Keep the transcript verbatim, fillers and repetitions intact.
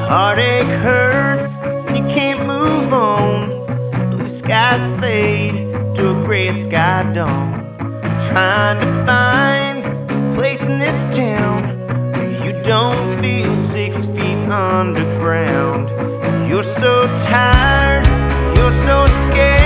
heartache hurts and you can't move on. Blue skies fade to a gray sky dawn. Trying to find a place in this town where you don't feel six feet underground. You're so tired, you're so scared.